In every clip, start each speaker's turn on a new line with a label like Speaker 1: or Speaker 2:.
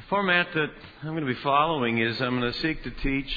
Speaker 1: format that I'm going to be following is I'm going to seek to teach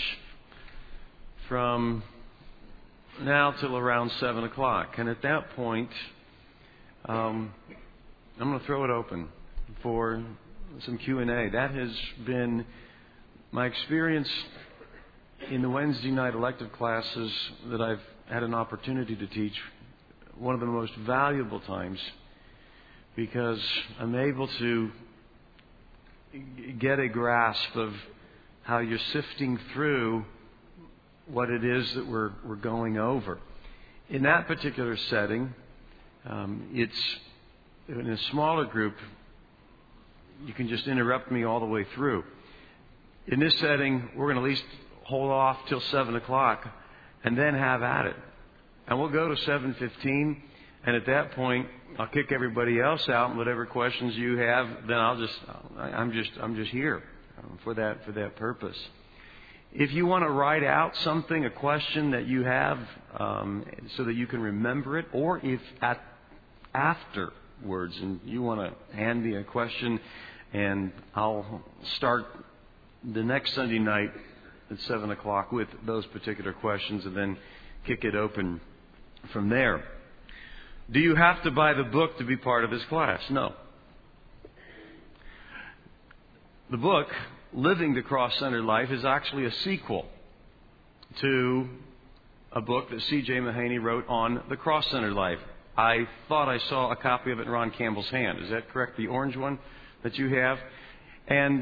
Speaker 1: from now till around 7 o'clock. And at that point, I'm going to throw it open for some Q&A. That has been my experience in the Wednesday night elective classes that I've had an opportunity to teach, one of the most valuable times, because I'm able to get a grasp of how you're sifting through what it is that we're going over. In that particular setting, it's in a smaller group, you can just interrupt me all the way through. In this setting, we're going to at least hold off till 7 o'clock and then have at it. And we'll go to 7:15, and at that point, I'll kick everybody else out, and whatever questions you have, then I'm just here for that purpose. If you want to write out something, a question that you have, so that you can remember it, or if afterwards and you want to hand me a question, and I'll start the next Sunday night at 7 o'clock with those particular questions, and then kick it open from there. Do you have to buy the book to be part of this class? No. The book, Living the Cross-Centered Life, is actually a sequel to a book that C.J. Mahaney wrote on the cross-centered life. I thought I saw a copy of it in Ron Campbell's hand. Is that correct? The orange one that you have? And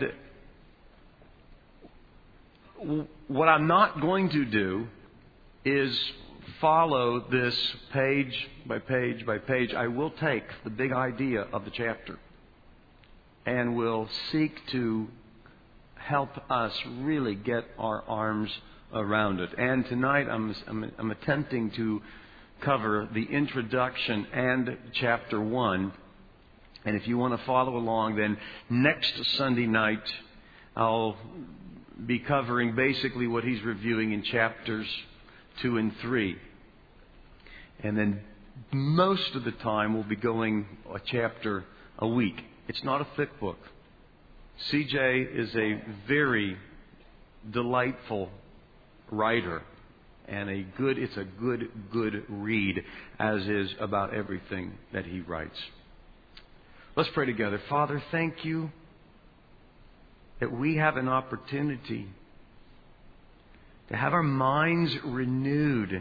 Speaker 1: what I'm not going to do is follow this page by page by page. I will take the big idea of the chapter and will seek to help us really get our arms around it. And tonight I'm attempting to cover the introduction and chapter 1. And if you want to follow along, then next Sunday night I'll be covering basically what he's reviewing in chapters 2 and 3. And then most of the time we'll be going a chapter a week. It's not a thick book. CJ is a very delightful writer, and it's a good read, as is about everything that he writes. Let's pray together. Father, thank you that we have an opportunity to have our minds renewed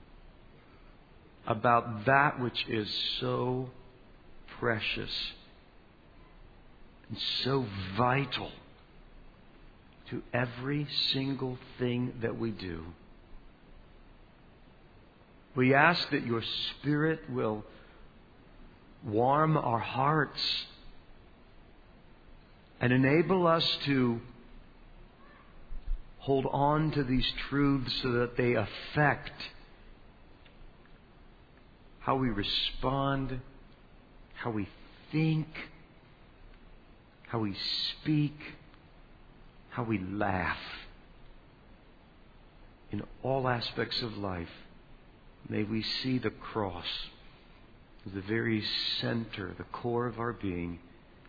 Speaker 1: about that which is so precious and so vital to every single thing that we do. We ask that your Spirit will warm our hearts and enable us to hold on to these truths so that they affect how we respond, how we think, how we speak, how we laugh. In all aspects of life, may we see the cross as the very center, the core of our being.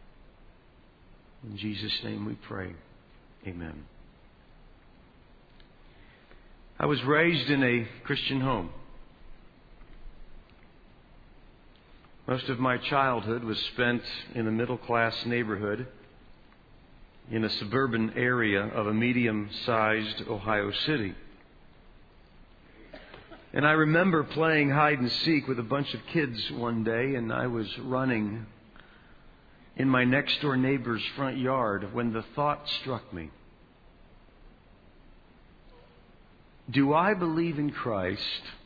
Speaker 1: In Jesus' name we pray. Amen. I was raised in a Christian home. Most of my childhood was spent in a middle-class neighborhood in a suburban area of a medium-sized Ohio city. And I remember playing hide and seek with a bunch of kids one day, and I was running in my next-door neighbor's front yard when the thought struck me. Do I believe in Christ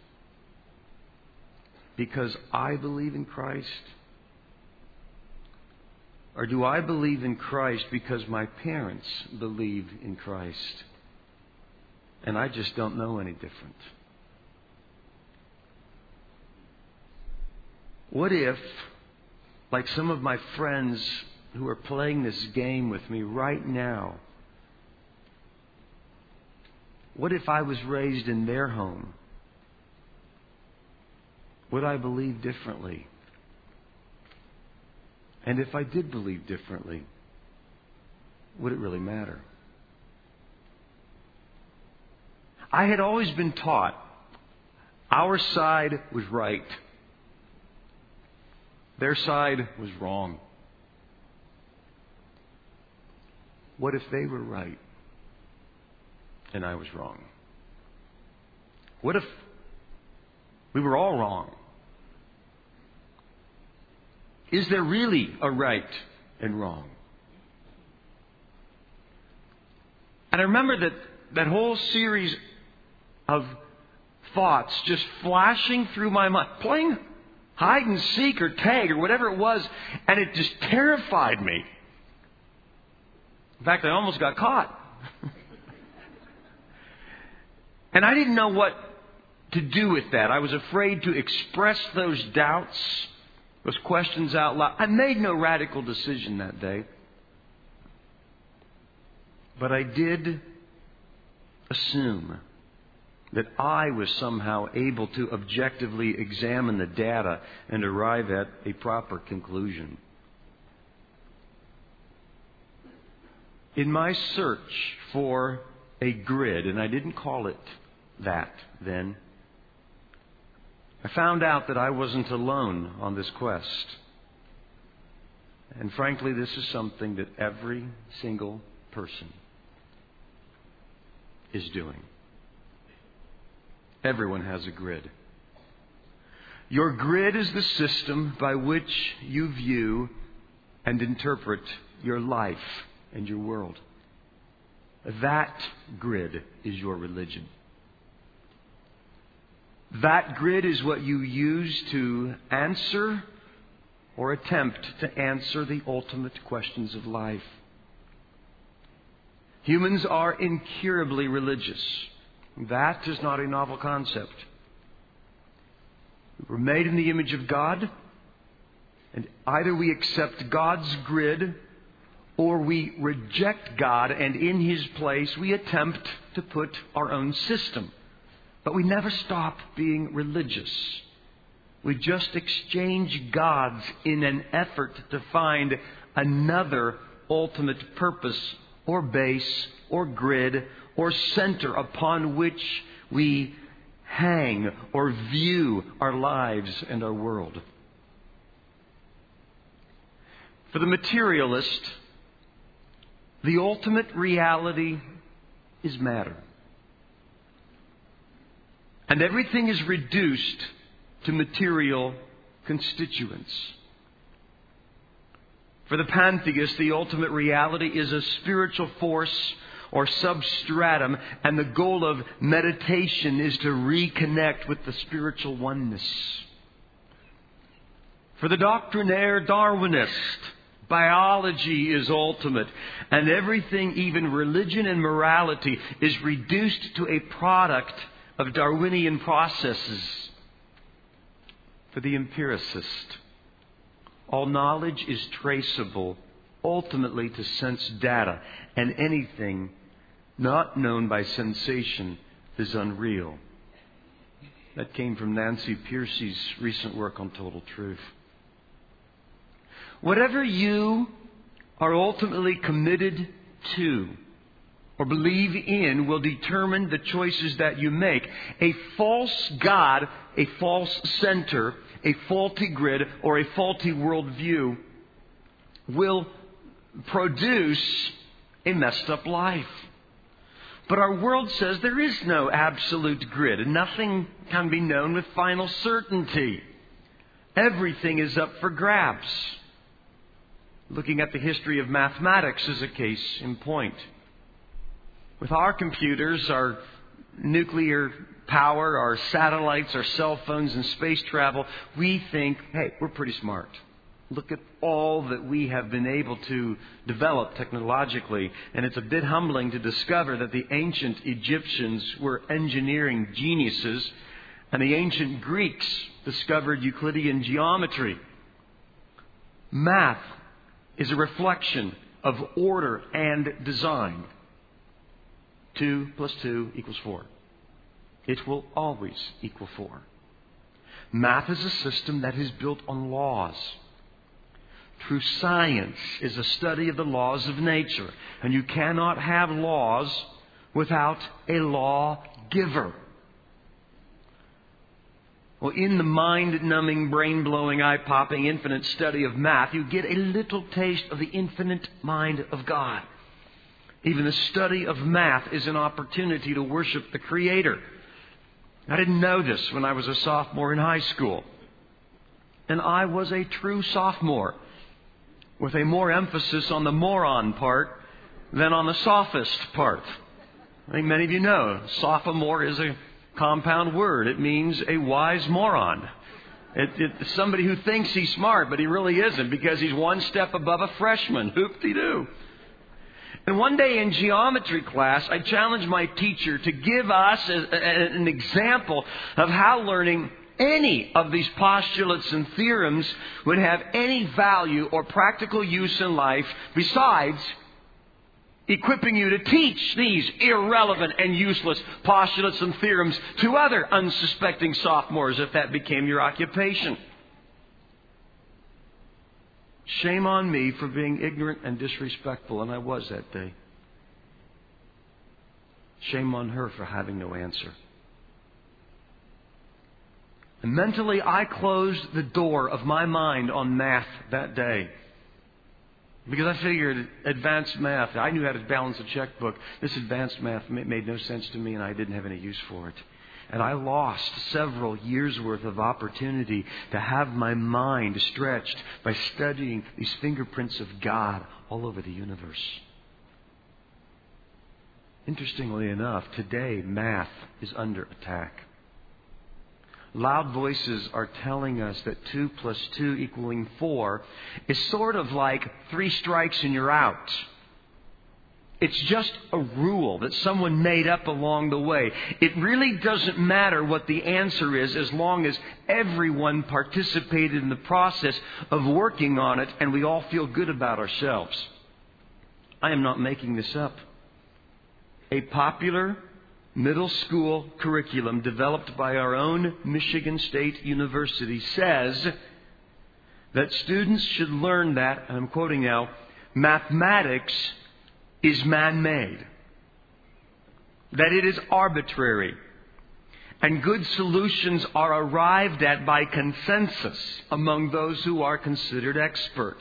Speaker 1: because I believe in Christ? Or do I believe in Christ because my parents believe in Christ? And I just don't know any different. What if, like some of my friends who are playing this game with me right now, what if I was raised in their home? Would I believe differently? And if I did believe differently, would it really matter? I had always been taught our side was right. Their side was wrong. What if they were right and I was wrong? What if we were all wrong? Is there really a right and wrong? And I remember that whole series of thoughts just flashing through my mind, playing hide and seek or tag or whatever it was, and it just terrified me. In fact, I almost got caught. And I didn't know what to do with that. I was afraid to express those doubts, those questions out loud. I made no radical decision that day. But I did assume that I was somehow able to objectively examine the data and arrive at a proper conclusion. In my search for a grid, and I didn't call it that then, I found out that I wasn't alone on this quest. And frankly, this is something that every single person is doing. Everyone has a grid. Your grid is the system by which you view and interpret your life and your world. That grid is your religion. That grid is what you use to answer or attempt to answer the ultimate questions of life. Humans are incurably religious. That is not a novel concept. We were made in the image of God, and either we accept God's grid or we reject God, and in His place we attempt to put our own system. But we never stop being religious. We just exchange gods in an effort to find another ultimate purpose or base or grid or center upon which we hang or view our lives and our world. For the materialist, the ultimate reality is matter. And everything is reduced to material constituents. For the pantheist, the ultimate reality is a spiritual force or substratum, and the goal of meditation is to reconnect with the spiritual oneness. For the doctrinaire Darwinist, biology is ultimate, and everything, even religion and morality, is reduced to a product of Darwinian processes. For the empiricist, all knowledge is traceable ultimately to sense data, and anything not known by sensation is unreal. That came from Nancy Pearcey's recent work on Total Truth. Whatever you are ultimately committed to or believe in will determine the choices that you make. A false God, a false center, a faulty grid, or a faulty worldview will produce a messed up life. But our world says there is no absolute grid, and nothing can be known with final certainty. Everything is up for grabs. Looking at the history of mathematics is a case in point. With our computers, our nuclear power, our satellites, our cell phones, and space travel, we think, hey, we're pretty smart. Look at all that we have been able to develop technologically. And it's a bit humbling to discover that the ancient Egyptians were engineering geniuses, and the ancient Greeks discovered Euclidean geometry. Math is a reflection of order and design. 2 + 2 = 4. It will always equal 4. Math is a system that is built on laws. True science is a study of the laws of nature. And you cannot have laws without a lawgiver. Well, in the mind-numbing, brain-blowing, eye-popping, infinite study of math, you get a little taste of the infinite mind of God. Even the study of math is an opportunity to worship the Creator. I didn't know this when I was a sophomore in high school. And I was a true sophomore, with a more emphasis on the moron part than on the sophist part. I think many of you know, sophomore is a compound word. It means a wise moron. It's somebody who thinks he's smart, but he really isn't, because he's one step above a freshman. Hoop-de-doo. And one day in geometry class, I challenged my teacher to give us an example of how learning any of these postulates and theorems would have any value or practical use in life besides equipping you to teach these irrelevant and useless postulates and theorems to other unsuspecting sophomores if that became your occupation. Shame on me for being ignorant and disrespectful, and I was that day. Shame on her for having no answer. And mentally, I closed the door of my mind on math that day. Because I figured advanced math, I knew how to balance a checkbook. This advanced math made no sense to me, and I didn't have any use for it. And I lost several years' worth of opportunity to have my mind stretched by studying these fingerprints of God all over the universe. Interestingly enough, today math is under attack. Loud voices are telling us that 2 plus 2 equaling 4 is sort of like 3 strikes and you're out. It's just a rule that someone made up along the way. It really doesn't matter what the answer is as long as everyone participated in the process of working on it and we all feel good about ourselves. I am not making this up. A popular middle school curriculum developed by our own Michigan State University says that students should learn that, and I'm quoting now, mathematics is man-made, that it is arbitrary, and good solutions are arrived at by consensus among those who are considered expert.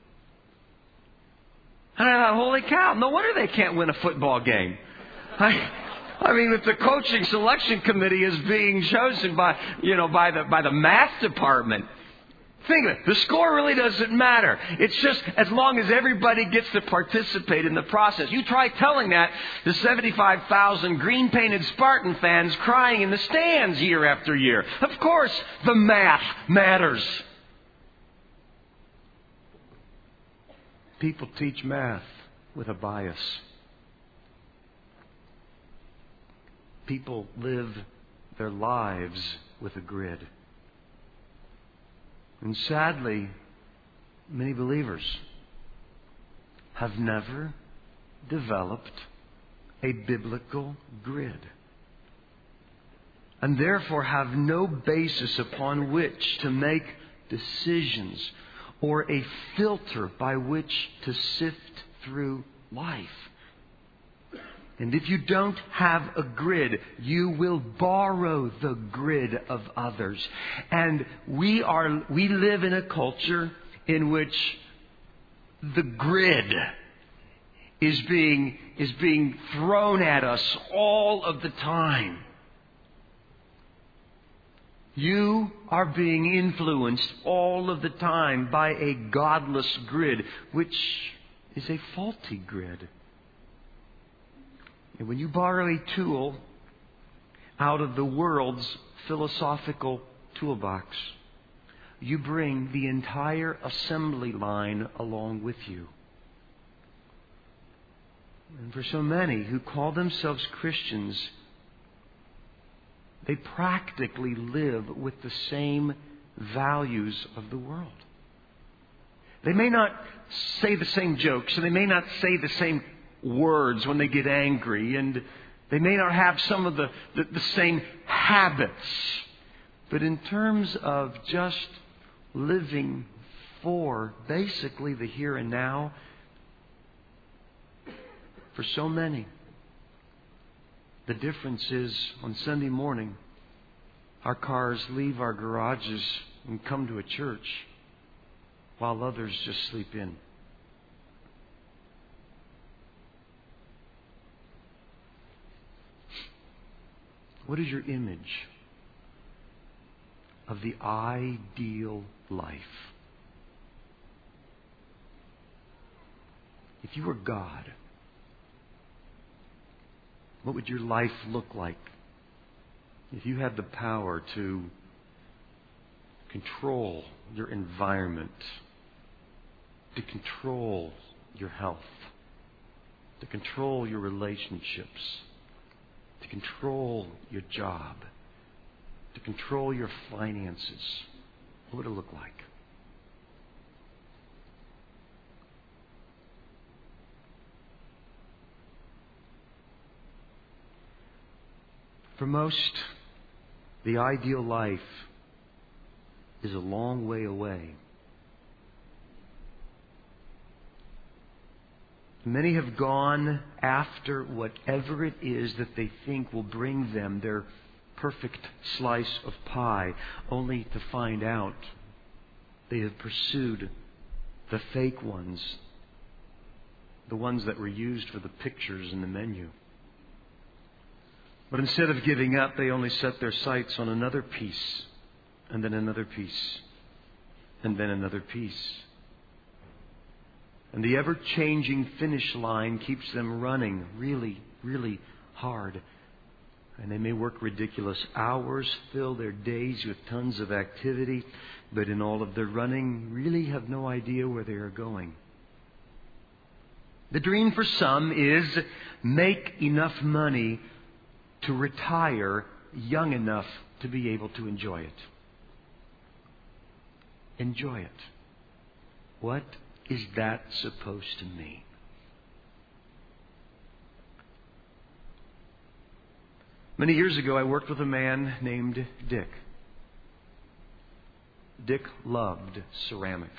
Speaker 1: And I thought, holy cow, no wonder they can't win a football game. I mean, if the coaching selection committee is being chosen by the math department, think of it. The score really doesn't matter. It's just as long as everybody gets to participate in the process. You try telling that to 75,000 green-painted Spartan fans crying in the stands year after year. Of course, the math matters. People teach math with a bias. People live their lives with a grid. And sadly, many believers have never developed a biblical grid. And therefore have no basis upon which to make decisions or a filter by which to sift through life. And if you don't have a grid, you will borrow the grid of others. And we live in a culture in which the grid is being thrown at us all of the time. You are being influenced all of the time by a godless grid, which is a faulty grid. And when you borrow a tool out of the world's philosophical toolbox, you bring the entire assembly line along with you. And for so many who call themselves Christians, they practically live with the same values of the world. They may not say the same jokes, and they may not say the same words when they get angry, and they may not have some of the same habits. But in terms of just living for basically the here and now for so many. The difference is on Sunday morning, our cars leave our garages and come to a church while others just sleep in. What is your image of the ideal life? If you were God, what would your life look like if you had the power to control your environment, to control your health, to control your relationships, to control your job, to control your finances? What would it look like? For most, the ideal life is a long way away. Many have gone after whatever it is that they think will bring them their perfect slice of pie, only to find out they have pursued the fake ones, the ones that were used for the pictures in the menu. But instead of giving up, they only set their sights on another piece, and then another piece, and then another piece. And the ever-changing finish line keeps them running really, really hard. And they may work ridiculous hours, fill their days with tons of activity, but in all of their running, really have no idea where they are going. The dream for some is make enough money to retire young enough to be able to enjoy it. Enjoy it. What is that supposed to mean? Many years ago, I worked with a man named Dick. Dick loved ceramics.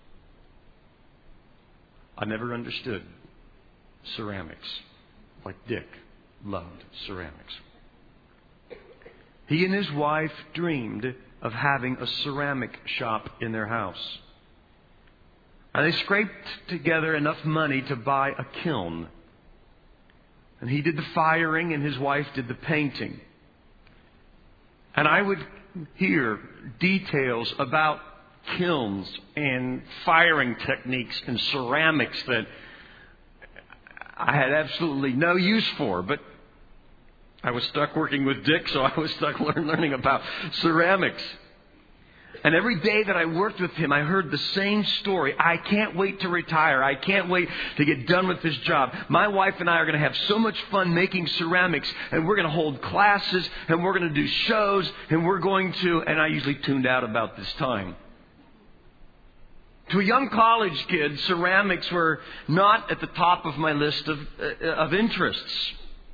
Speaker 1: I never understood ceramics like Dick loved ceramics. He and his wife dreamed of having a ceramic shop in their house. And they scraped together enough money to buy a kiln. And he did the firing and his wife did the painting. And I would hear details about kilns and firing techniques and ceramics that I had absolutely no use for. But I was stuck working with Dick, so I was stuck learning about ceramics. And every day that I worked with him, I heard the same story. I can't wait to retire. I can't wait to get done with this job. My wife and I are going to have so much fun making ceramics, and we're going to hold classes, and we're going to do shows, and we're going to... And I usually tuned out about this time. To a young college kid, ceramics were not at the top of my list of interests.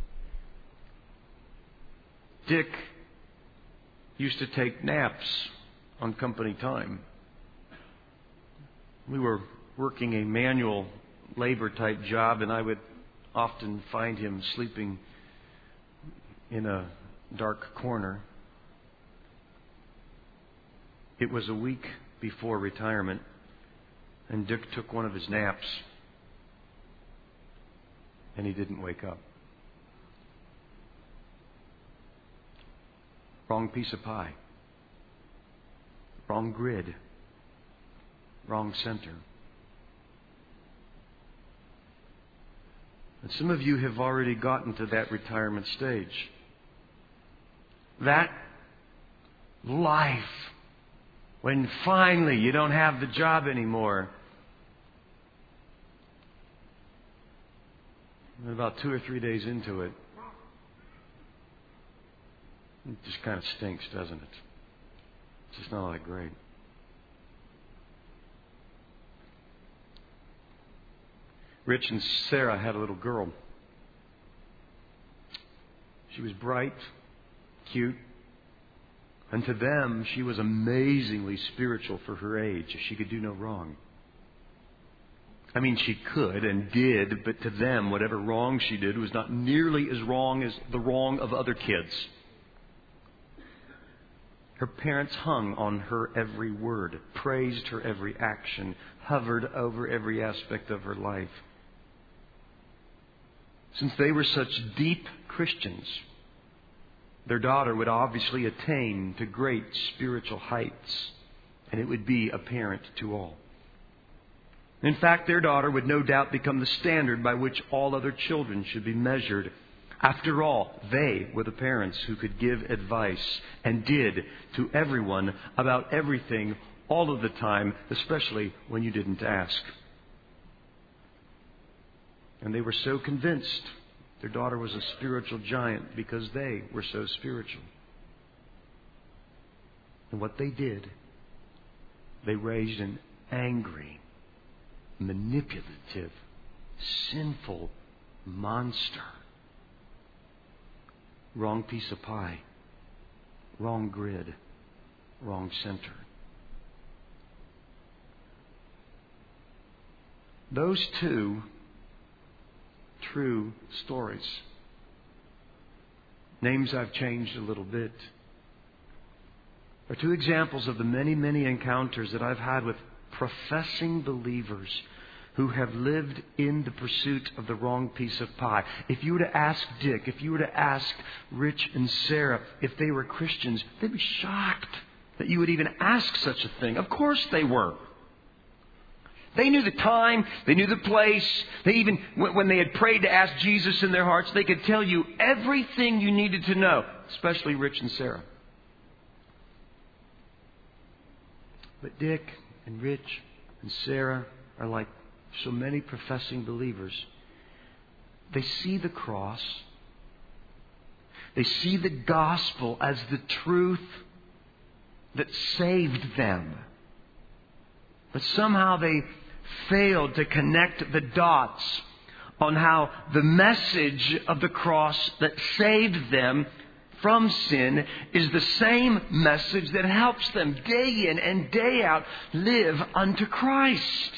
Speaker 1: Dick used to take naps on company time. We were working a manual labor type job, and I would often find him sleeping in a dark corner. It was a week before retirement, and Dick took one of his naps, and he didn't wake up. Wrong piece of pie. Wrong grid. Wrong center. And some of you have already gotten to that retirement stage. That life, when finally you don't have the job anymore. And about 2 or 3 days into it, it just kind of stinks, doesn't it? It's just not all that great. Rich and Sarah had a little girl. She was bright, cute, And to them, she was amazingly spiritual for her age. She could do no wrong. I mean, she could and did, but to them, whatever wrong she did was not nearly as wrong as the wrong of other kids. Her parents hung on her every word, praised her every action, hovered over every aspect of her life. Since they were such deep Christians, their daughter would obviously attain to great spiritual heights, and it would be apparent to all. In fact, their daughter would no doubt become the standard by which all other children should be measured. After all, they were the parents who could give advice and did to everyone about everything all of the time, especially when you didn't ask. And they were so convinced their daughter was a spiritual giant because they were so spiritual. And what they did, they raised an angry, manipulative, sinful monster. Wrong piece of pie, wrong grid, wrong center. Those two true stories, names I've changed a little bit, are two examples of the many, many encounters that I've had with professing believers who have lived in the pursuit of the wrong piece of pie. If you were to ask Dick, if you were to ask Rich and Sarah if they were Christians, they'd be shocked that you would even ask such a thing. Of course they were. They knew the time, they knew the place. They even, when they had prayed to ask Jesus in their hearts, they could tell you everything you needed to know, especially Rich and Sarah. But Dick and Rich and Sarah are like so many professing believers. They see the cross. They see the gospel as the truth that saved them. But somehow they failed to connect the dots on how the message of the cross that saved them from sin is the same message that helps them day in and day out live unto Christ.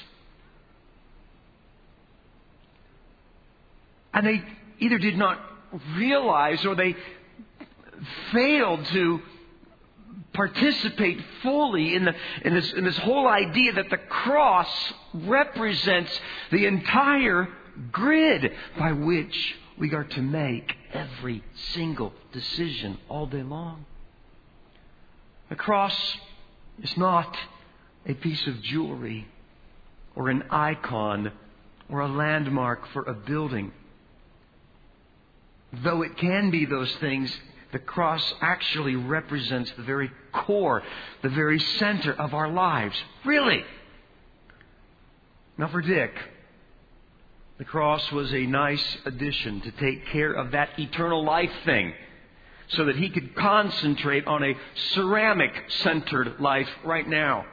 Speaker 1: And they either did not realize or they failed to participate fully in this whole idea that the cross represents the entire grid by which we are to make every single decision all day long. The cross is not a piece of jewelry or an icon or a landmark for a building. Though it can be those things, the cross actually represents the very core, the very center of our lives. Really. Now for Dick, the cross was a nice addition to take care of that eternal life thing so that he could concentrate on a ceramic-centered life right now.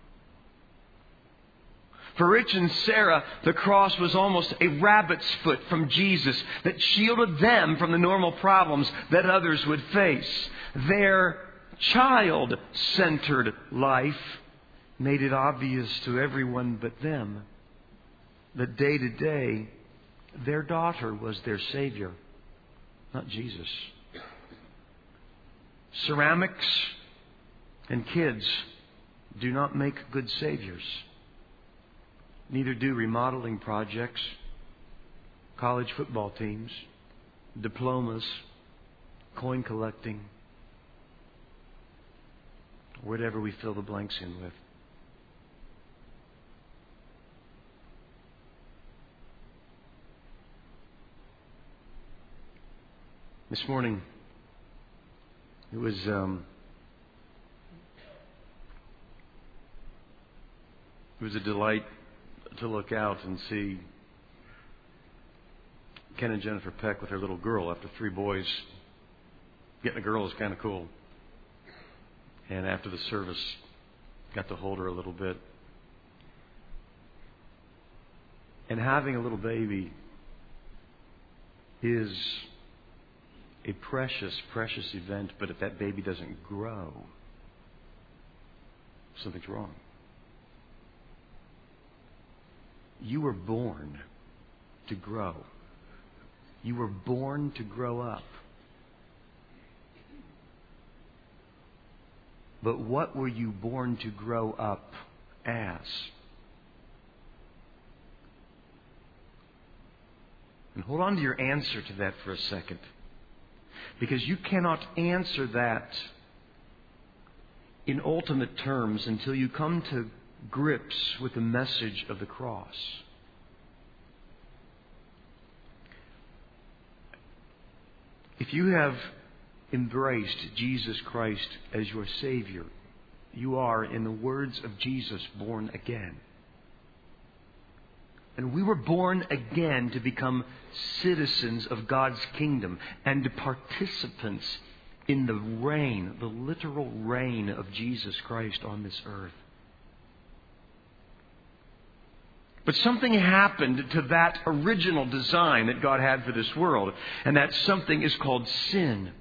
Speaker 1: For Rich and Sarah, the cross was almost a rabbit's foot from Jesus that shielded them from the normal problems that others would face. Their child-centered life made it obvious to everyone but them that day to day, their daughter was their Savior, not Jesus. Ceramics and kids do not make good saviors. Neither do remodeling projects, college football teams, diplomas, coin collecting, whatever we fill the blanks in with. This morning, it was a delight to look out and see Ken and Jennifer Peck with their little girl. After 3 boys, getting a girl is kind of cool. And after the service, got to hold her a little bit. And having a little baby is a precious, precious event, but if that baby doesn't grow, something's wrong. You were born to grow. You were born to grow up. But what were you born to grow up as? And hold on to your answer to that for a second. Because you cannot answer that in ultimate terms until you come to grips with the message of the cross. If you have embraced Jesus Christ as your Savior, you are, in the words of Jesus, born again. And we were born again to become citizens of God's kingdom and participants in the reign, the literal reign of Jesus Christ on this earth. But something happened to that original design that God had for this world, and that something is called sin.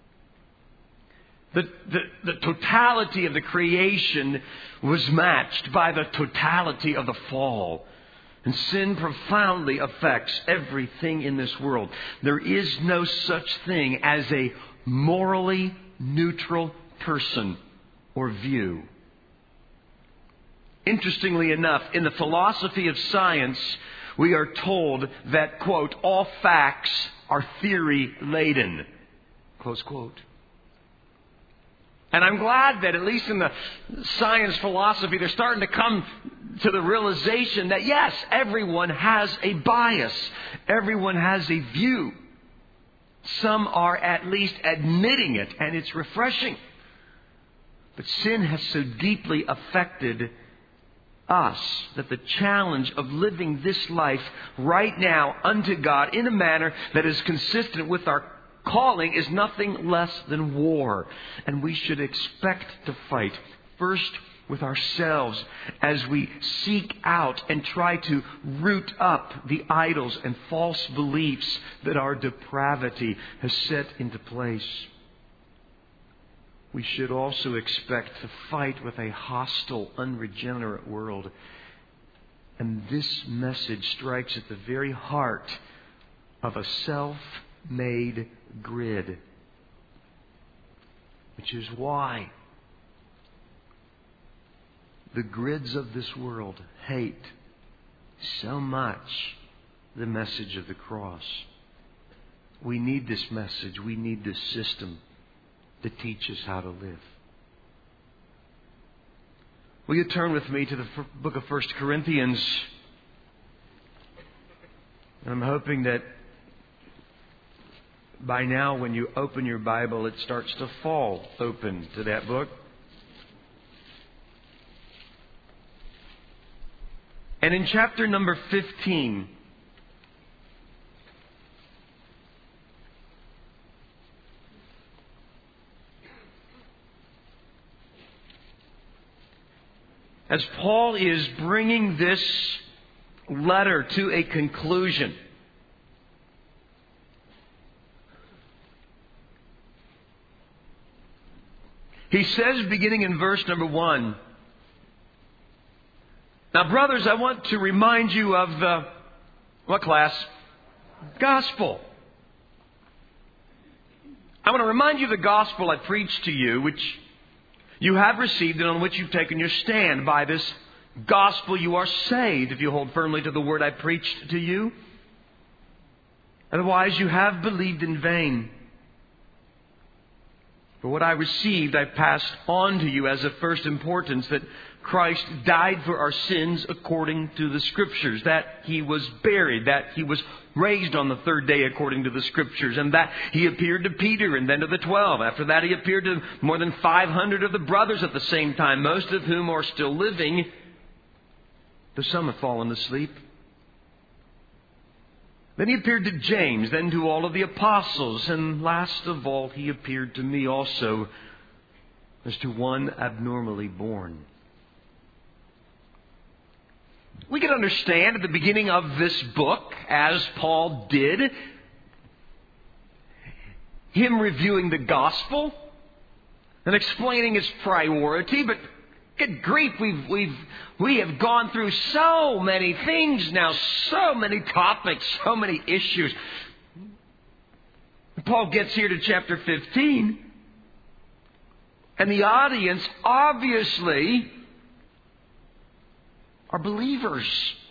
Speaker 1: The totality of the creation was matched by the totality of the fall. And sin profoundly affects everything in this world. There is no such thing as a morally neutral person or view. Interestingly enough, in the philosophy of science, we are told that, quote, all facts are theory-laden, close quote. And I'm glad that at least in the science philosophy, they're starting to come to the realization that, yes, everyone has a bias. Everyone has a view. Some are at least admitting it, and it's refreshing. But sin has so deeply affected us that the challenge of living this life right now unto God in a manner that is consistent with our calling is nothing less than war. And we should expect to fight first with ourselves as we seek out and try to root up the idols and false beliefs that our depravity has set into place. We should also expect to fight with a hostile, unregenerate world. And this message strikes at the very heart of a self-made grid. Which is why the grids of this world hate so much the message of the cross. We need this message. We need this system to teach us how to live. Will you turn with me to the book of 1 Corinthians? And I'm hoping that by now when you open your Bible, it starts to fall open to that book. And in chapter number 15, as Paul is bringing this letter to a conclusion, he says, beginning in verse number 1, now, brothers, I want to remind you of the, what class? Gospel. I want to remind you of the gospel I preached to you, which you have received and on which you've taken your stand. By this gospel you are saved, if you hold firmly to the word I preached to you. Otherwise you have believed in vain. For what I received I passed on to you as of first importance, that Christ died for our sins according to the Scriptures, that He was buried, that He was raised on the third day according to the Scriptures, and that He appeared to Peter and then to the 12. After that He appeared to more than 500 of the brothers at the same time, most of whom are still living, though some have fallen asleep. Then He appeared to James, then to all of the apostles, and last of all He appeared to me also as to one abnormally born. We can understand at the beginning of this book, as Paul did, him reviewing the gospel and explaining its priority, but good grief, we have gone through so many things now, so many topics, so many issues. Paul gets here to chapter 15, and the audience obviously are believers.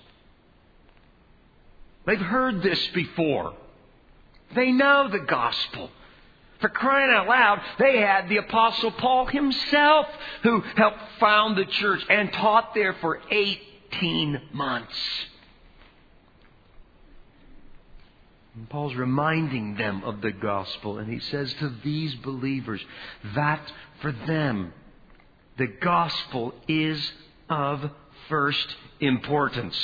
Speaker 1: They've heard this before. They know the gospel. For crying out loud, they had the Apostle Paul himself, who helped found the church and taught there for 18 months. And Paul's reminding them of the gospel, and he says to these believers that for them, the gospel is of first importance.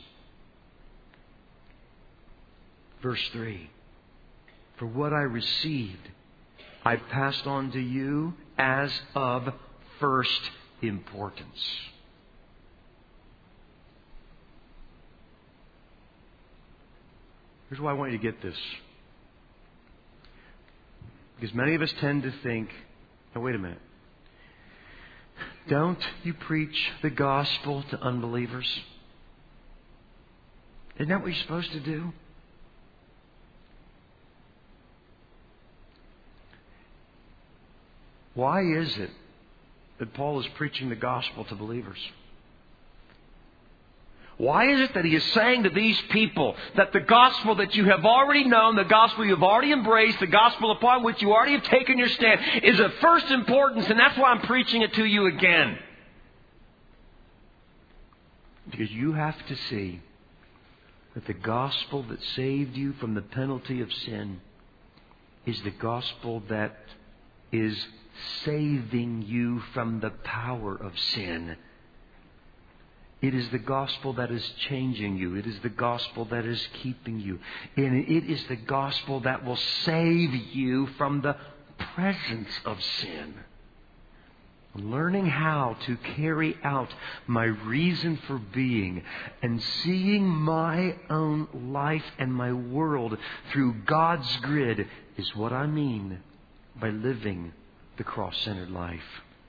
Speaker 1: Verse 3, for what I received, I passed on to you as of first importance. Here's why I want you to get this. Because many of us tend to think, now wait a minute. Don't you preach the gospel to unbelievers? Isn't that what you're supposed to do? Why is it that Paul is preaching the gospel to believers? Why is it that he is saying to these people that the gospel that you have already known, the gospel you have already embraced, the gospel upon which you already have taken your stand is of first importance, and that's why I'm preaching it to you again? Because you have to see that the gospel that saved you from the penalty of sin is the gospel that is saving you from the power of sin. It is the gospel that is changing you. It is the gospel that is keeping you. And it is the gospel that will save you from the presence of sin. Learning how to carry out my reason for being and seeing my own life and my world through God's grid is what I mean by living the cross-centered life.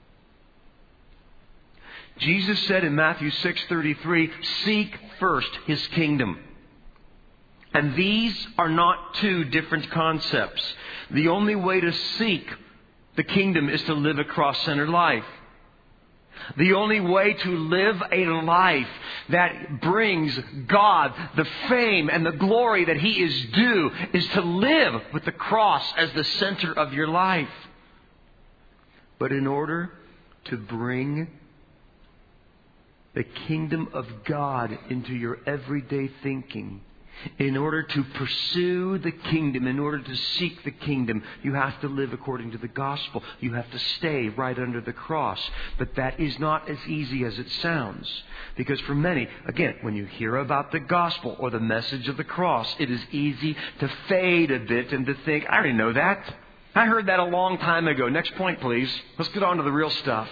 Speaker 1: Jesus said in Matthew 6:33, seek first His kingdom. And these are not two different concepts. The only way to seek the kingdom is to live a cross-centered life. The only way to live a life that brings God the fame and the glory that He is due is to live with the cross as the center of your life. But in order to bring the kingdom of God into your everyday thinking, in order to pursue the kingdom, in order to seek the kingdom, you have to live according to the gospel. You have to stay right under the cross. But that is not as easy as it sounds. Because for many, again, when you hear about the gospel or the message of the cross, it is easy to fade a bit and to think, I already know that. I heard that a long time ago. Next point, please. Let's get on to the real stuff.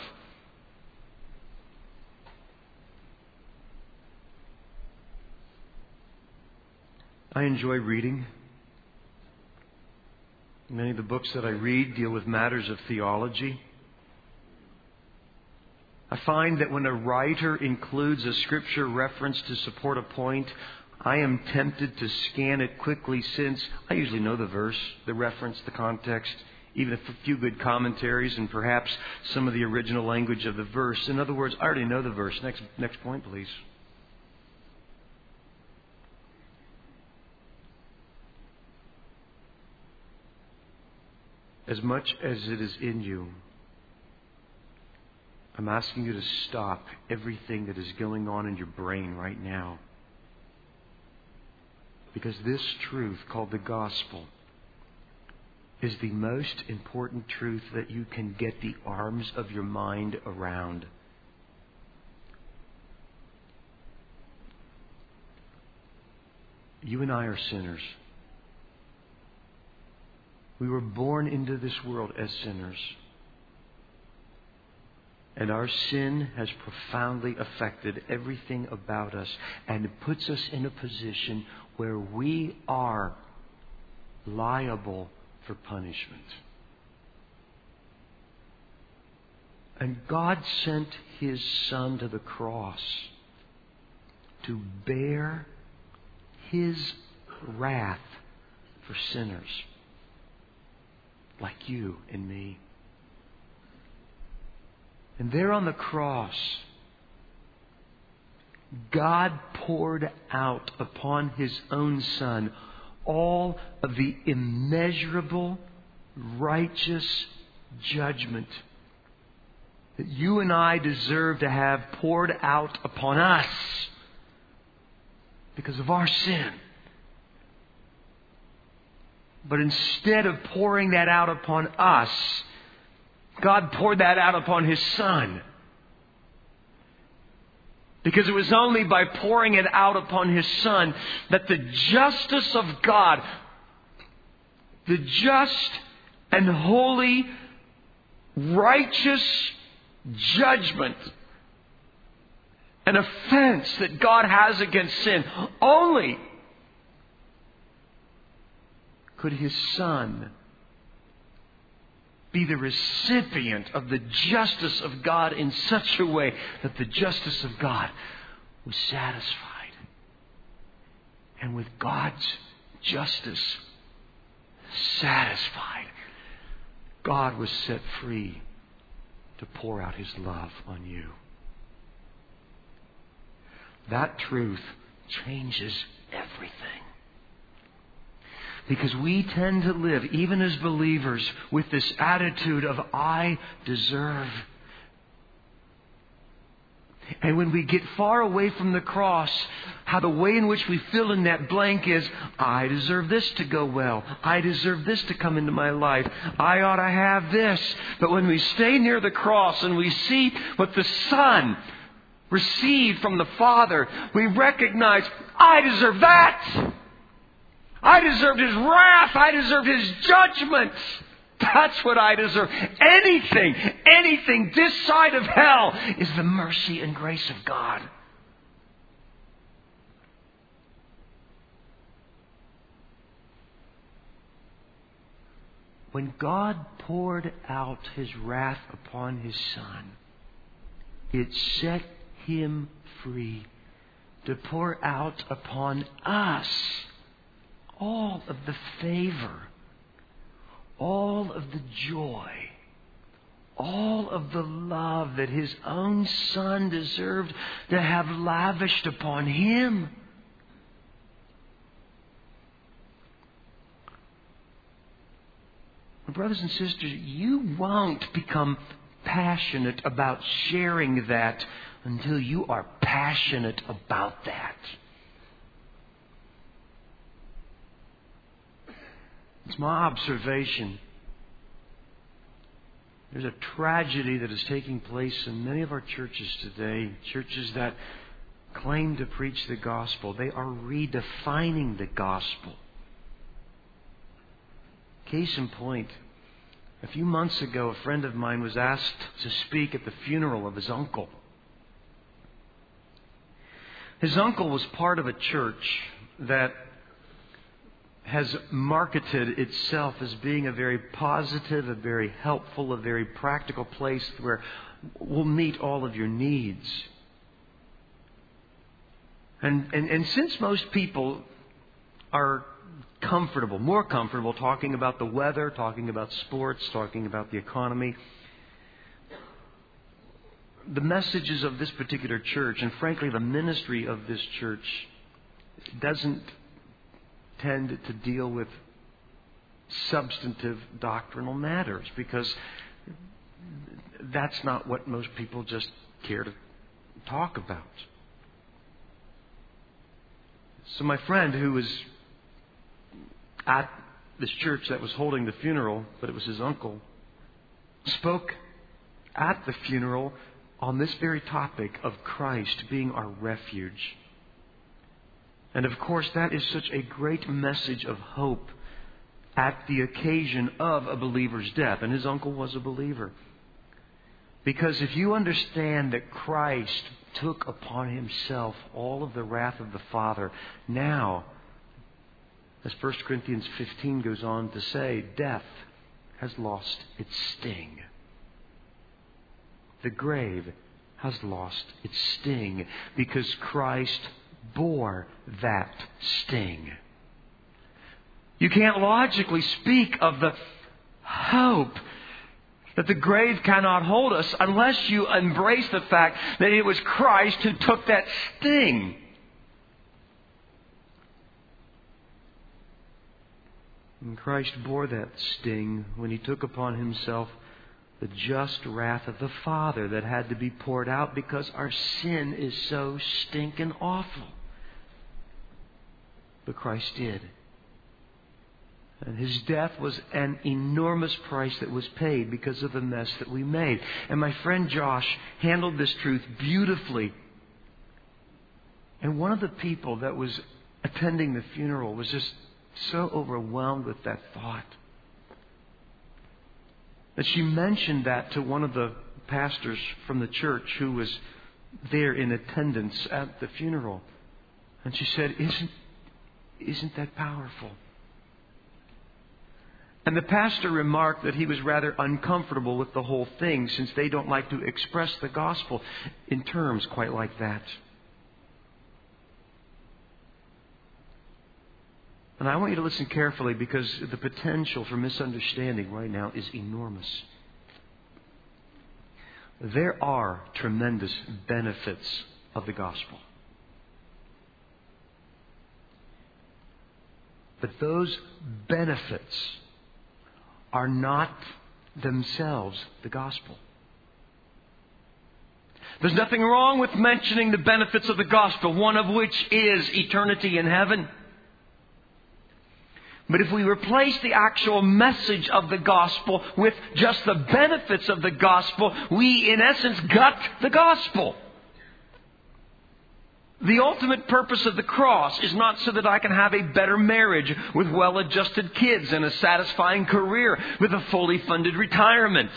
Speaker 1: I enjoy reading. Many of the books that I read deal with matters of theology. I find that when a writer includes a scripture reference to support a point, I am tempted to scan it quickly since I usually know the verse, the reference, the context, even a few good commentaries and perhaps some of the original language of the verse. In other words, I already know the verse. Next point, please. As much as it is in you, I'm asking you to stop everything that is going on in your brain right now. Because this truth called the gospel is the most important truth that you can get the arms of your mind around. You and I are sinners. We were born into this world as sinners. And our sin has profoundly affected everything about us. And it puts us in a position where we are liable for punishment. And God sent His Son to the cross to bear His wrath for sinners like you and me. And there on the cross, God poured out upon His own Son all of the immeasurable, righteous judgment that you and I deserve to have poured out upon us because of our sin. But instead of pouring that out upon us, God poured that out upon His Son. Because it was only by pouring it out upon His Son that the justice of God, the just and holy, righteous judgment, an offense that God has against sin, only could His Son be the recipient of the justice of God in such a way that the justice of God was satisfied. And with God's justice satisfied, God was set free to pour out His love on you. That truth changes everything. Because we tend to live, even as believers, with this attitude of, I deserve. And when we get far away from the cross, how the way in which we fill in that blank is, I deserve this to go well. I deserve this to come into my life. I ought to have this. But when we stay near the cross and we see what the Son received from the Father, we recognize, I deserve that. I deserved His wrath. I deserved His judgment. That's what I deserve. Anything this side of hell is the mercy and grace of God. When God poured out His wrath upon His Son, it set Him free to pour out upon us all of the favor, all of the joy, all of the love that His own Son deserved to have lavished upon Him. Brothers and sisters, you won't become passionate about sharing that until you are passionate about that. It's my observation. There's a tragedy that is taking place in many of our churches today. Churches that claim to preach the gospel. They are redefining the gospel. Case in point, a few months ago, a friend of mine was asked to speak at the funeral of his uncle. His uncle was part of a church that has marketed itself as being a very positive, a very helpful, a very practical place where we'll meet all of your needs. And since most people are more comfortable talking about the weather, talking about sports, talking about the economy, the messages of this particular church, and frankly the ministry of this church, doesn't tend to deal with substantive doctrinal matters, because that's not what most people just care to talk about. So my friend, who was at this church that was holding the funeral, but it was his uncle, spoke at the funeral on this very topic of Christ being our refuge. And of course, that is such a great message of hope at the occasion of a believer's death. And his uncle was a believer. Because if you understand that Christ took upon Himself all of the wrath of the Father, now As 1 Corinthians 15 goes on to say, death has lost its sting. The grave has lost its sting because Christ bore that sting. You can't logically speak of the hope that the grave cannot hold us unless you embrace the fact that it was Christ who took that sting. And Christ bore that sting when He took upon Himself the just wrath of the Father that had to be poured out because our sin is so stinking awful. But Christ did. And His death was an enormous price that was paid because of the mess that we made. And my friend Josh handled this truth beautifully. And one of the people that was attending the funeral was just so overwhelmed with that thought that she mentioned that to one of the pastors from the church who was there in attendance at the funeral. And she said, Isn't that powerful? And the pastor remarked that he was rather uncomfortable with the whole thing since they don't like to express the gospel in terms quite like that. And I want you to listen carefully because the potential for misunderstanding right now is enormous. There are tremendous benefits of the gospel. But those benefits are not themselves the gospel. There's nothing wrong with mentioning the benefits of the gospel, one of which is eternity in heaven. But if we replace the actual message of the gospel with just the benefits of the gospel, we in essence gut the gospel. The ultimate purpose of the cross is not so that I can have a better marriage with well-adjusted kids and a satisfying career with a fully funded retirement.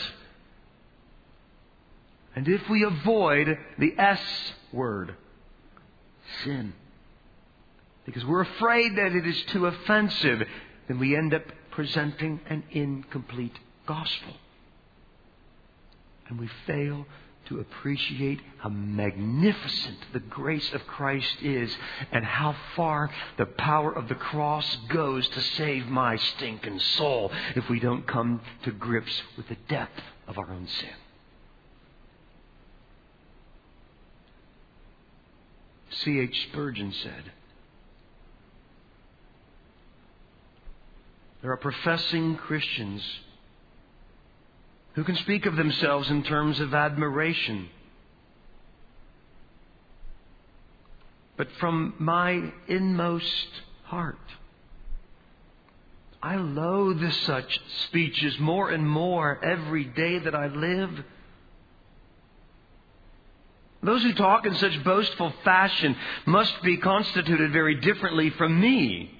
Speaker 1: And if we avoid the S word, sin, because we're afraid that it is too offensive, then we end up presenting an incomplete gospel. And we fail to appreciate how magnificent the grace of Christ is and how far the power of the cross goes to save my stinking soul if we don't come to grips with the depth of our own sin. C.H. Spurgeon said, there are professing Christians who can speak of themselves in terms of admiration. But from my inmost heart, I loathe such speeches more and more every day that I live. Those who talk in such boastful fashion must be constituted very differently from me.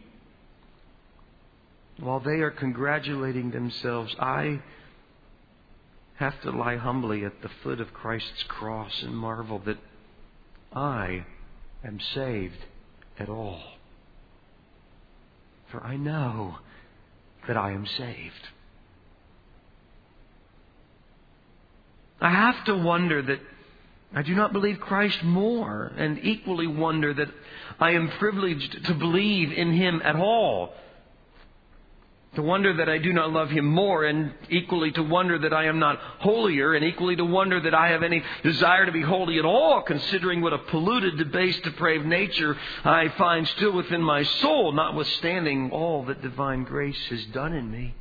Speaker 1: While they are congratulating themselves, I have to lie humbly at the foot of Christ's cross and marvel that I am saved at all. For I know that I am saved. I have to wonder that I do not believe Christ more, and equally wonder that I am privileged to believe in Him at all. To wonder that I do not love Him more, and equally to wonder that I am not holier, and equally to wonder that I have any desire to be holy at all, considering what a polluted, debased, depraved nature I find still within my soul, notwithstanding all that divine grace has done in me.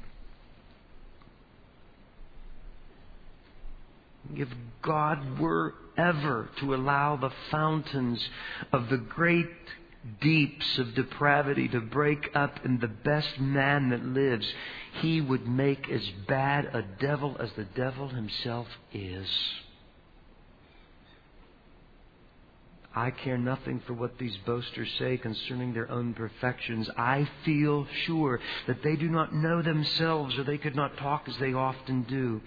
Speaker 1: If God were ever to allow the fountains of the great deeps of depravity to break up in the best man that lives, He would make as bad a devil as the devil himself is. I care nothing for what these boasters say concerning their own perfections. I feel sure that they do not know themselves, or they could not talk as they often do.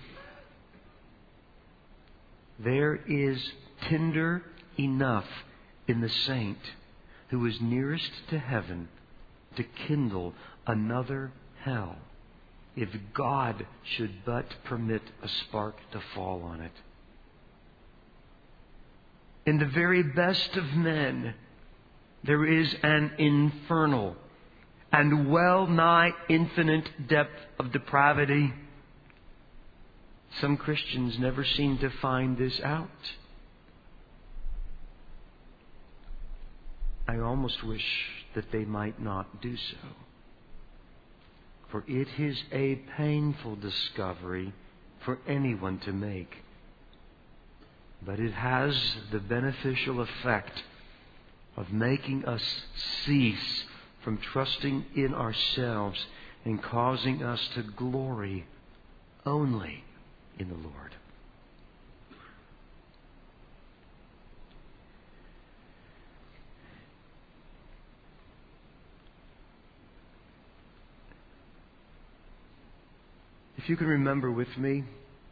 Speaker 1: There is tinder enough in the saint who is nearest to heaven to kindle another hell if God should but permit a spark to fall on it. In the very best of men, there is an infernal and well-nigh infinite depth of depravity. Some Christians never seem to find this out. I almost wish that they might not do so. For it is a painful discovery for anyone to make. But it has the beneficial effect of making us cease from trusting in ourselves and causing us to glory only in the Lord. If you can remember with me,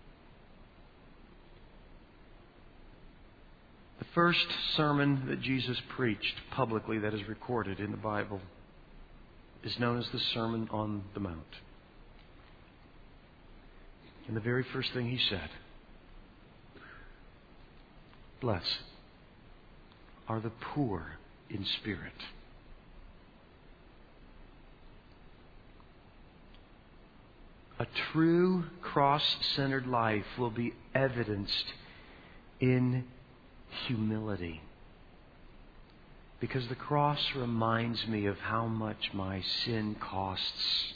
Speaker 1: the first sermon that Jesus preached publicly that is recorded in the Bible is known as the Sermon on the Mount. And the very first thing He said, "Blessed are the poor in spirit." A true cross-centered life will be evidenced in humility. Because the cross reminds me of how much my sin costs.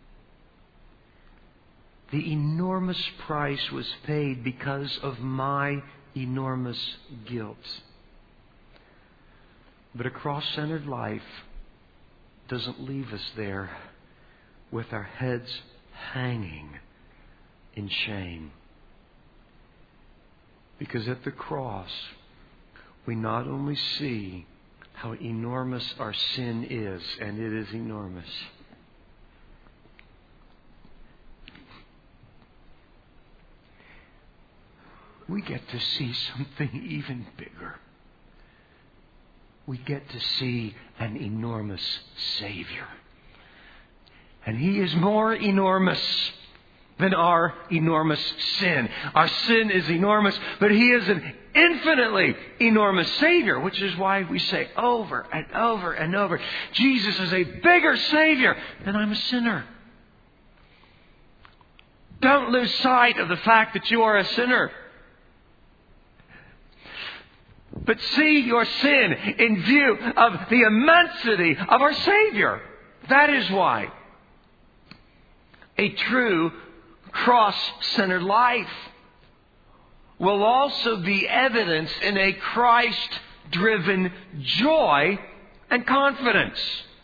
Speaker 1: The enormous price was paid because of my enormous guilt. But a cross-centered life doesn't leave us there with our heads hanging in shame. Because at the cross, we not only see how enormous our sin is, and it is enormous, we get to see something even bigger. We get to see an enormous Savior. And He is more enormous than our enormous sin. Our sin is enormous, but He is an infinitely enormous Savior, which is why we say over and over and over, Jesus is a bigger Savior than I'm a sinner. Don't lose sight of the fact that you are a sinner. But see your sin in view of the immensity of our Savior. That is why a true cross-centered life will also be evidenced in a Christ-driven joy and confidence.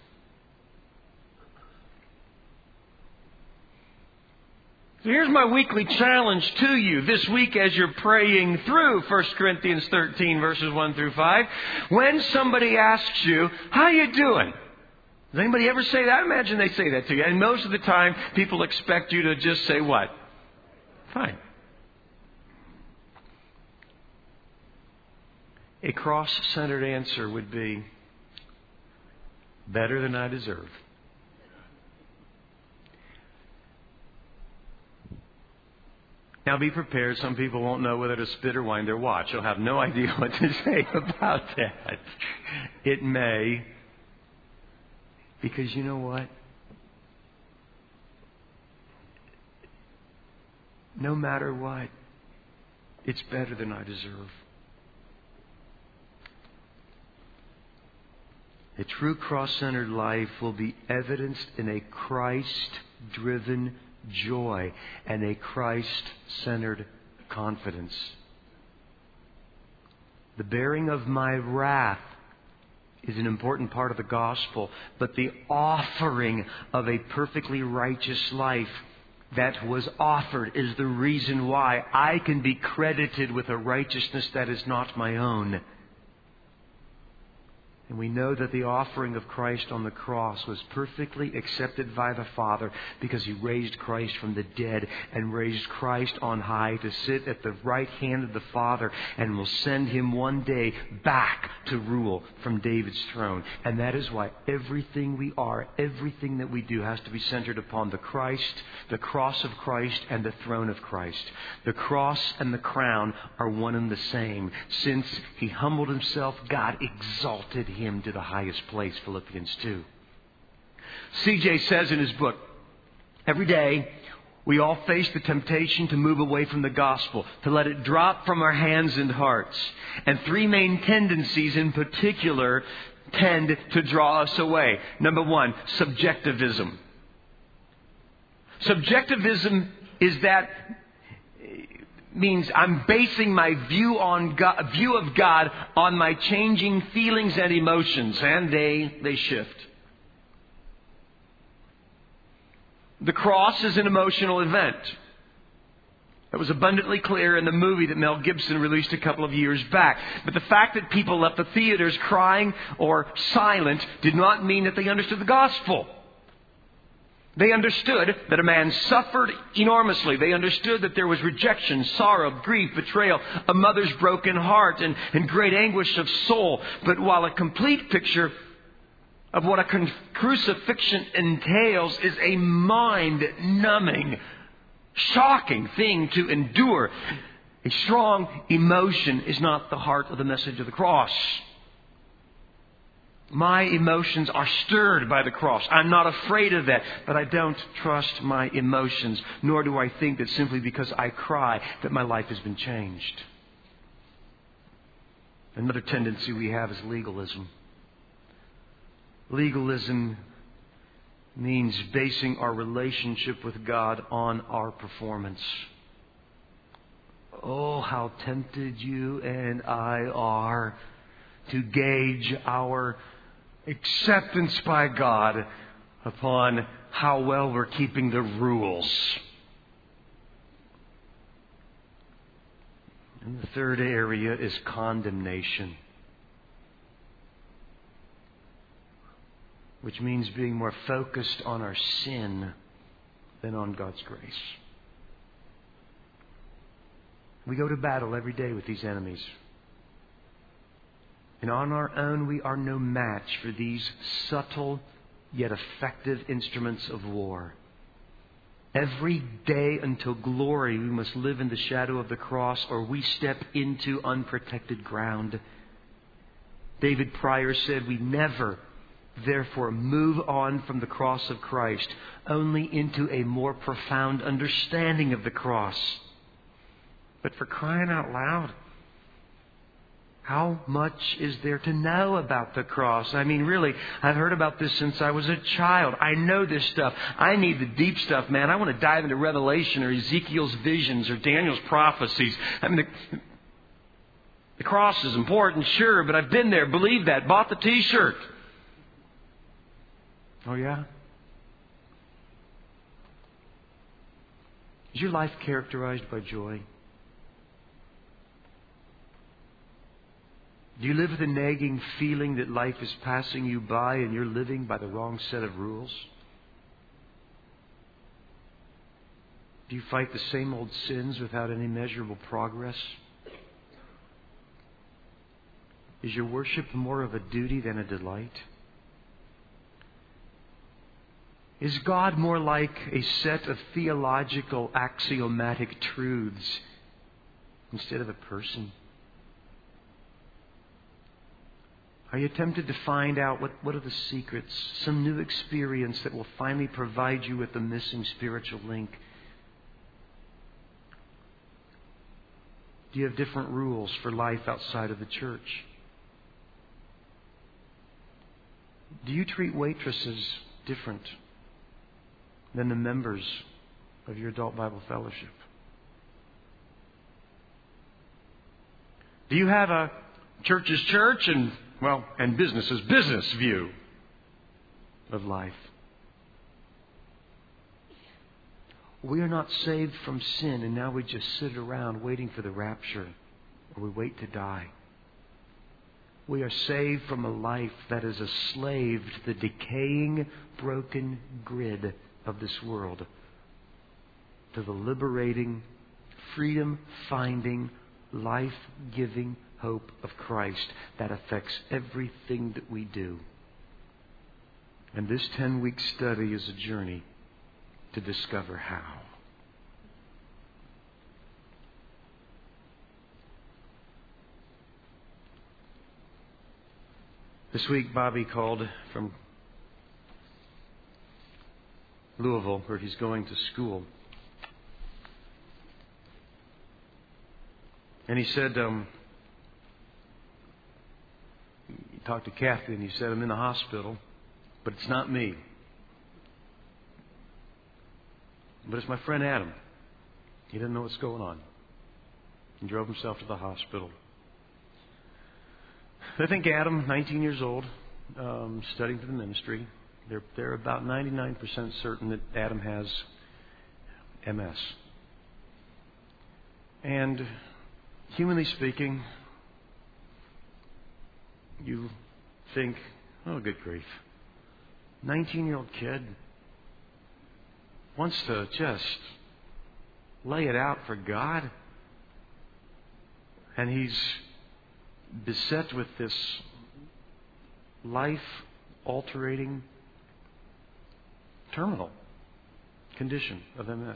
Speaker 1: So here's my weekly challenge to you this week as you're praying through 1 Corinthians 13 verses 1 through 5. When somebody asks you, "How you doing?" Does anybody ever say that? I imagine they say that to you. And most of the time, people expect you to just say what? Fine. A cross-centered answer would be, better than I deserve. Now be prepared. Some people won't know whether to spit or wind their watch. They'll have no idea what to say about that. It may. Because you know what? No matter what, it's better than I deserve. A true cross-centered life will be evidenced in a Christ-driven joy and a Christ-centered confidence. The bearing of my wrath is an important part of the gospel, but the offering of a perfectly righteous life that was offered is the reason why I can be credited with a righteousness that is not my own. And we know that the offering of Christ on the cross was perfectly accepted by the Father because He raised Christ from the dead and raised Christ on high to sit at the right hand of the Father, and will send Him one day back to rule from David's throne. And that is why everything we are, everything that we do has to be centered upon the cross of Christ and the throne of Christ. The cross and the crown are one and the same. Since He humbled Himself, God exalted Him to the highest place, Philippians 2. C.J. says in his book, every day we all face the temptation to move away from the gospel, to let it drop from our hands and hearts. And three main tendencies in particular tend to draw us away. Number one, subjectivism. Subjectivism means I'm basing my view of God on my changing feelings and emotions, and they shift. The cross is an emotional event. That was abundantly clear in the movie that Mel Gibson released a couple of years back. But the fact that people left the theaters crying or silent did not mean that they understood the gospel. They understood that a man suffered enormously. They understood that there was rejection, sorrow, grief, betrayal, a mother's broken heart, and great anguish of soul. But while a complete picture of what a crucifixion entails is a mind-numbing, shocking thing to endure, a strong emotion is not the heart of the message of the cross. My emotions are stirred by the cross. I'm not afraid of that, but I don't trust my emotions, nor do I think that simply because I cry that my life has been changed. Another tendency we have is legalism. Legalism means basing our relationship with God on our performance. Oh, how tempted you and I are to gauge our acceptance by God upon how well we're keeping the rules. And the third area is condemnation, which means being more focused on our sin than on God's grace. We go to battle every day with these enemies. And on our own, we are no match for these subtle yet effective instruments of war. Every day until glory, we must live in the shadow of the cross, or we step into unprotected ground. David Pryor said, we never, therefore, move on from the cross of Christ, only into a more profound understanding of the cross. But for crying out loud, how much is there to know about the cross? I mean, really, I've heard about this since I was a child. I know this stuff. I need the deep stuff, man. I want to dive into Revelation or Ezekiel's visions or Daniel's prophecies. I mean, the cross is important, sure, but I've been there, believe that, bought the T-shirt. Oh, yeah? Is your life characterized by joy? Do you live with a nagging feeling that life is passing you by and you're living by the wrong set of rules? Do you fight the same old sins without any measurable progress? Is your worship more of a duty than a delight? Is God more like a set of theological axiomatic truths instead of a person? Are you tempted to find out what are the secrets, some new experience that will finally provide you with the missing spiritual link? Do you have different rules for life outside of the church? Do you treat waitresses different than the members of your adult Bible fellowship? Do you have a church is church and business is business view of life? We are not saved from sin, and now we just sit around waiting for the rapture, or we wait to die. We are saved from a life that is a slave to the decaying, broken grid of this world, to the liberating, freedom-finding, life-giving hope of Christ that affects everything that we do. And this 10-week study is a journey to discover how. This week, Bobby called from Louisville, where he's going to school. And he said, he talked to Kathy, and he said, I'm in the hospital, but it's not me. But it's my friend Adam. He didn't know what's going on. He drove himself to the hospital. I think Adam, 19 years old, studying for the ministry. They're about 99% certain that Adam has MS. And humanly speaking, you think, oh, good grief. 19-year-old kid wants to just lay it out for God. And he's beset with this life-altering terminal condition of MS.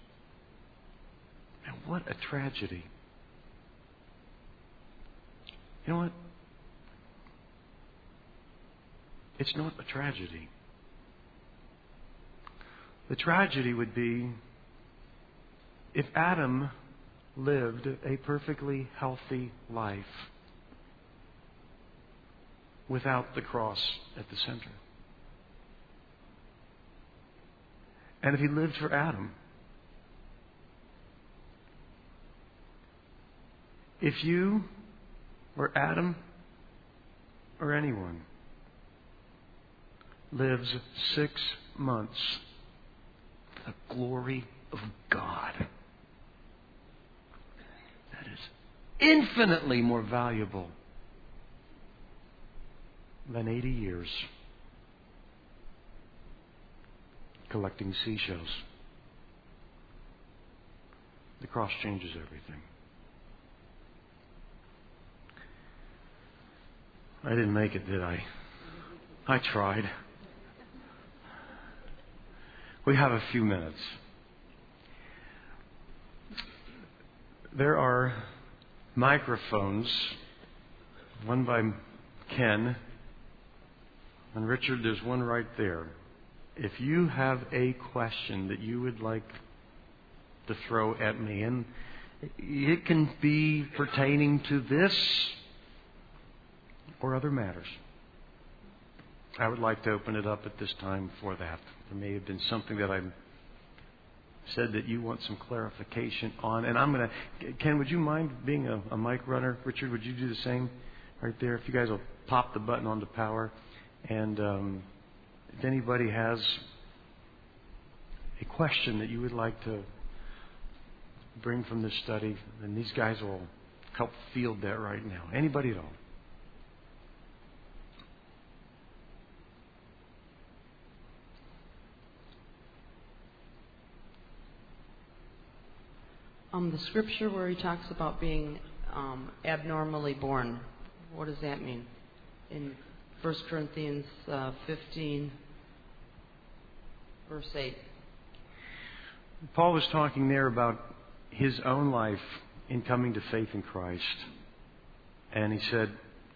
Speaker 1: And what a tragedy. You know what? It's not a tragedy. The tragedy would be if Adam lived a perfectly healthy life without the cross at the center. And if he lived for Adam, if you or Adam or anyone lives 6 months for the glory of God, that is infinitely more valuable than 80 years collecting seashells. The cross changes everything. I didn't make it, did I? I tried. We have a few minutes. There are microphones, one by Ken, and Richard, there's one right there. If you have a question that you would like to throw at me, and it can be pertaining to this or other matters, I would like to open it up at this time for that. There may have been something that I said that you want some clarification on. And I'm going to... Ken, would you mind being a mic runner? Richard, would you do the same right there? If you guys will pop the button on to power. And if anybody has a question that you would like to bring from this study, then these guys will help field that right now. Anybody at all?
Speaker 2: The scripture where he talks about being abnormally born, what does that mean? In 1 Corinthians 15, verse 8.
Speaker 1: Paul was talking there about his own life in coming to faith in Christ. And he said,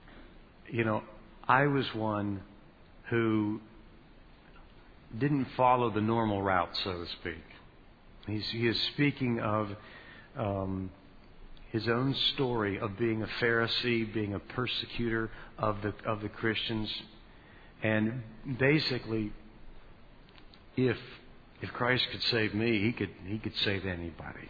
Speaker 1: I was one who didn't follow the normal route, so to speak. He is speaking of his own story of being a Pharisee, being a persecutor of the Christians, and basically, if Christ could save me, he could save anybody.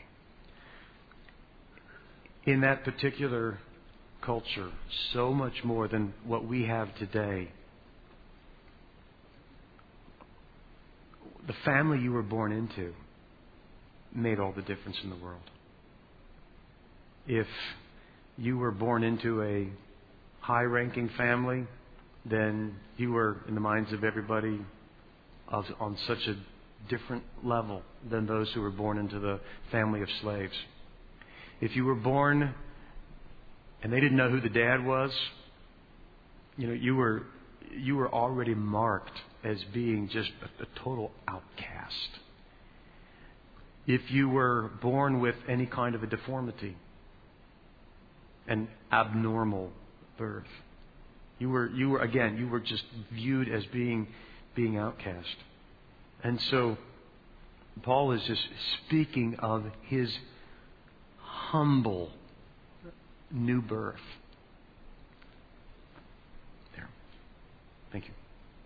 Speaker 1: In that particular culture, so much more than what we have today, the family you were born into made all the difference in the world. If you were born into a high-ranking family, then you were, in the minds of everybody, on such a different level than those who were born into the family of slaves. If you were born and they didn't know who the dad was, you were already marked as being just a total outcast. If you were born with any kind of a deformity, an abnormal birth, you were just viewed as being outcast. And so Paul is just speaking of his humble new birth. There. Thank you.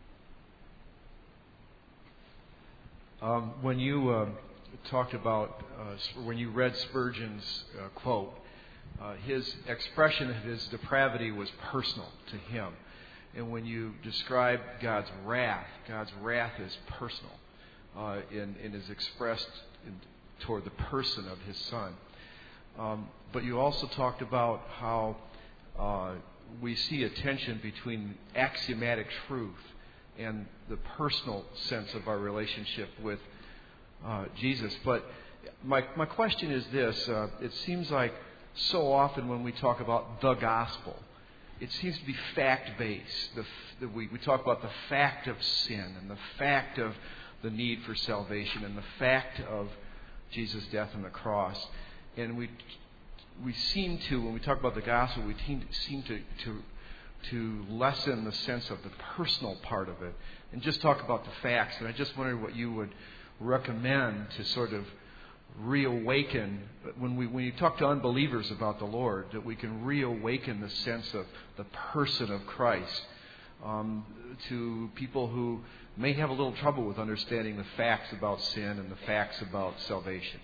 Speaker 3: When you talked about, when you read Spurgeon's quote, his expression of his depravity was personal to him. And when you describe God's wrath is personal and is expressed toward the person of His Son. But you also talked about how we see a tension between axiomatic truth and the personal sense of our relationship with Jesus. But my question is this. It seems like so often when we talk about the gospel, it seems to be fact-based. We talk about the fact of sin and the fact of the need for salvation and the fact of Jesus' death on the cross. And we seem to, when we talk about the gospel, we seem to lessen the sense of the personal part of it and just talk about the facts. And I just wondered what you would recommend to sort of reawaken, when you talk to unbelievers about the Lord, that we can reawaken the sense of the person of Christ to people who may have a little trouble with understanding the facts about sin and the facts about salvation.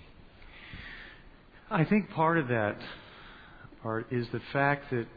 Speaker 1: I think part of that is the fact that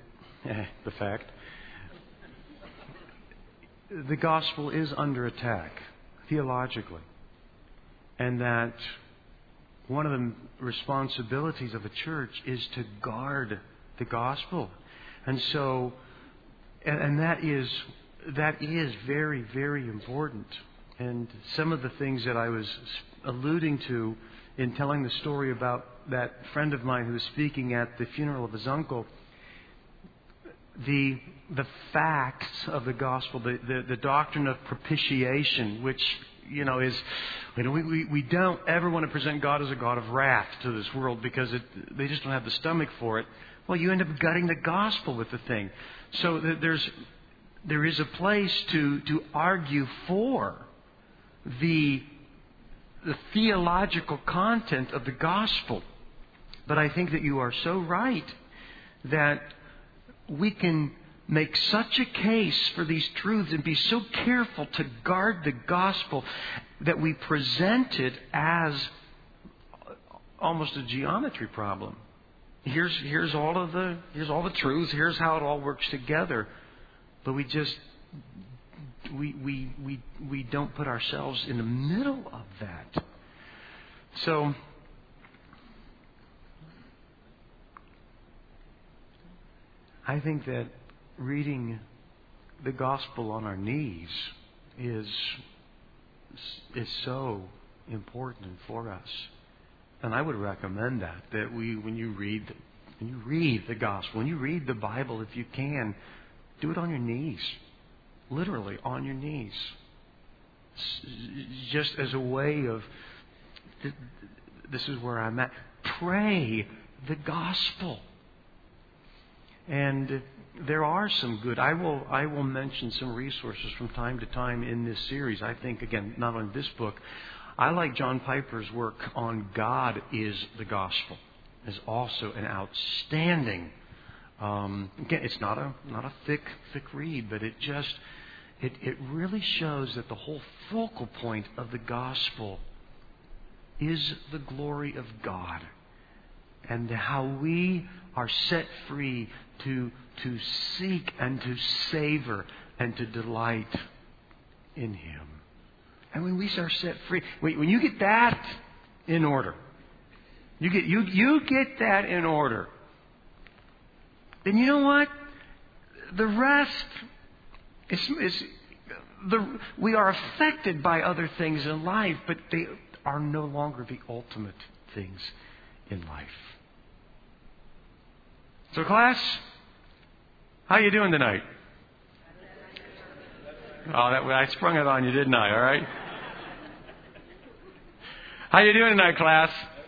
Speaker 1: the gospel is under attack theologically, and that one of the responsibilities of a church is to guard the gospel. And so, and that is very, very important. And some of the things that I was alluding to in telling the story about that friend of mine who was speaking at the funeral of his uncle, the facts of the gospel, the doctrine of propitiation, which is, we don't ever want to present God as a God of wrath to this world because they just don't have the stomach for it. Well, you end up gutting the gospel with the thing. So there is a place to argue for the theological content of the gospel. But I think that you are so right that we can make such a case for these truths and be so careful to guard the gospel that we present it as almost a geometry problem. Here's all the truths. Here's how it all works together. But we don't put ourselves in the middle of that. So I think that reading the gospel on our knees is so important for us. And I would recommend that when you read the gospel, when you read the Bible, if you can, do it on your knees. Literally on your knees. Just as a way of, this is where I'm at. Pray the gospel. And there are some good. I will mention some resources from time to time in this series. I think, again, not only this book, I like John Piper's work on God is the Gospel. Is also an outstanding. Again, it's not a thick read, but it really shows that the whole focal point of the gospel is the glory of God, and how we are set free to seek and to savor and to delight in Him. And when we are set free, when you get that in order, you get that in order, then you know what? the rest we are affected by other things in life, but they are no longer the ultimate things in life. So class, how you doing tonight? Oh, I sprung it on you, didn't I? All right. How you doing tonight, class?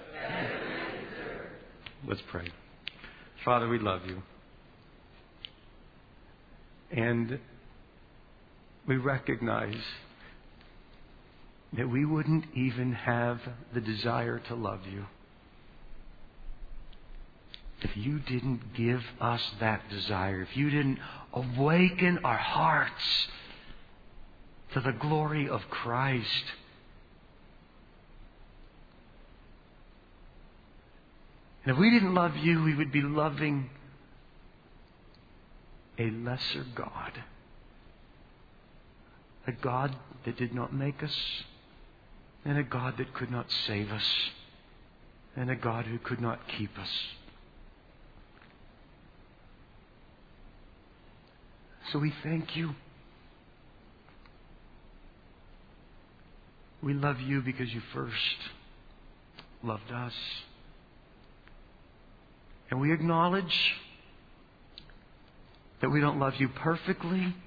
Speaker 1: Let's pray. Father, we love you. And we recognize that we wouldn't even have the desire to love you if you didn't give us that desire, if you didn't awaken our hearts to the glory of Christ. And if we didn't love you, we would be loving a lesser God. A God that did not make us, and a God that could not save us, and a God who could not keep us. So we thank you. We love you because you first loved us. And we acknowledge that we don't love you perfectly.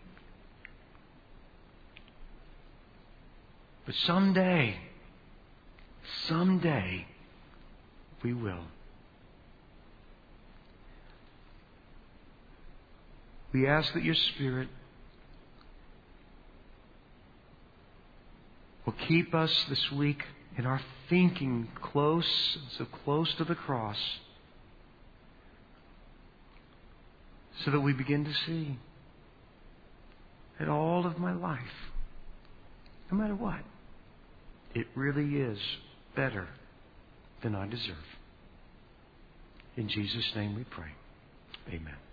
Speaker 1: But someday, we will. We ask that your Spirit will keep us this week in our thinking so close to the cross, so that we begin to see that all of my life, no matter what, it really is better than I deserve. In Jesus' name we pray. Amen.